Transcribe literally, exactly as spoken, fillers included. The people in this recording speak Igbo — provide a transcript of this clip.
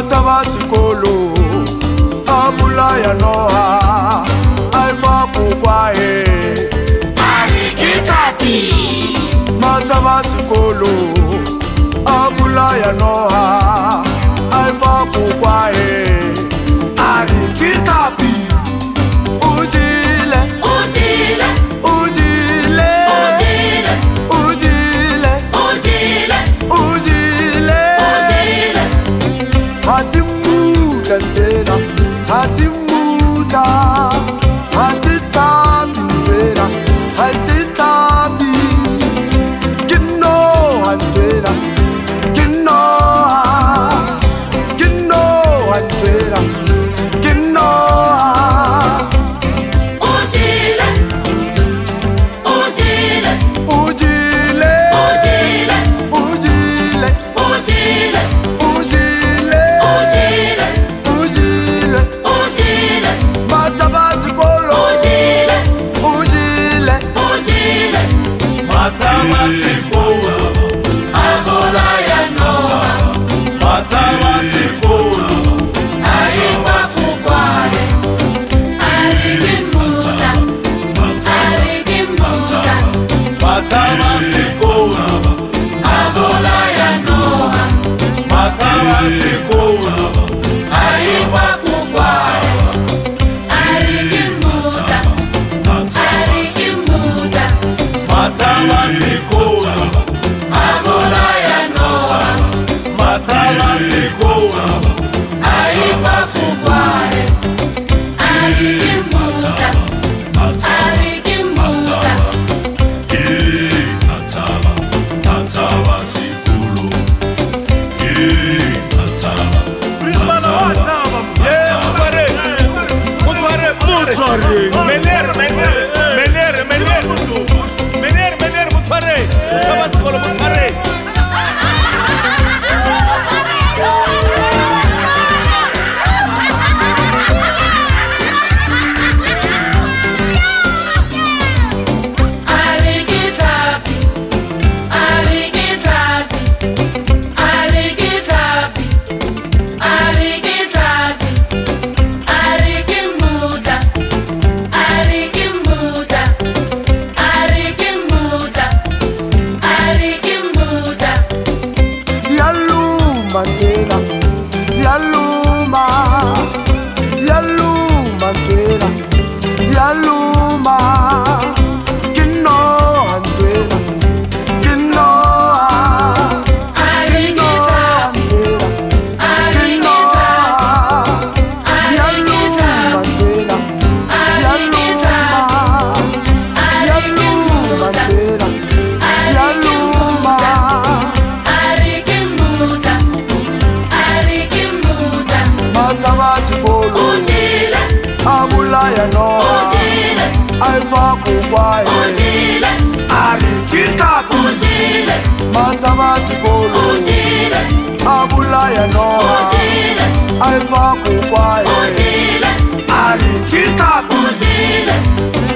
Matsaba sikolo abulaya noha aifa kukwae arikitapi. Matsaba sikolo abulaya noha aifa kukwae arikitapi. Ujile Ujile Ujile Ujile Ujile Ujile Ujile Ujile Hasimuda ntena Hasimuda Hasitabi ntena Hasitabi Kino antena Kino Kino antena Kino Ujile Ujile Ujile Ujile Ujile Ujile Ujile Ujile Ujile Ujile Matsaba sikolo Ujile Ujile Ujile Matsaba sikolo abulaya noha Matsaba sikolo aifa kukwae arikimuta arikimuta Matsaba sikolo abulaya noha Matsaba sikolo aifa kukwae arikimuta arikimuta Matsaba sikolo abulaya noha Matsaba sikolo aifa kukwae arikimuta arikimuta Mener, mener, mener, mener, mener, mener, mutare, Matsaba sikolo mutare. Arigitapi, arigitapi, arigitapi, arigitapi, arigimuta, arigimuta, arigimuta, arigimuta. Yaluma ntena Yaluma Yaluma ntena Yaluma Kino antena Kino Kino antena Kino Yaluma ntena Yaluma Yaluma ntena Yaluma Arigimuta, arigimuta, Matsaba sikolo ujile, abulaya noha ujile, aifa kukwae ujile, arikitapi. ujile, Matsaba sikolo ujile, abulaya noha ujile, aifa kukwae ujile, arikitapi. ujile,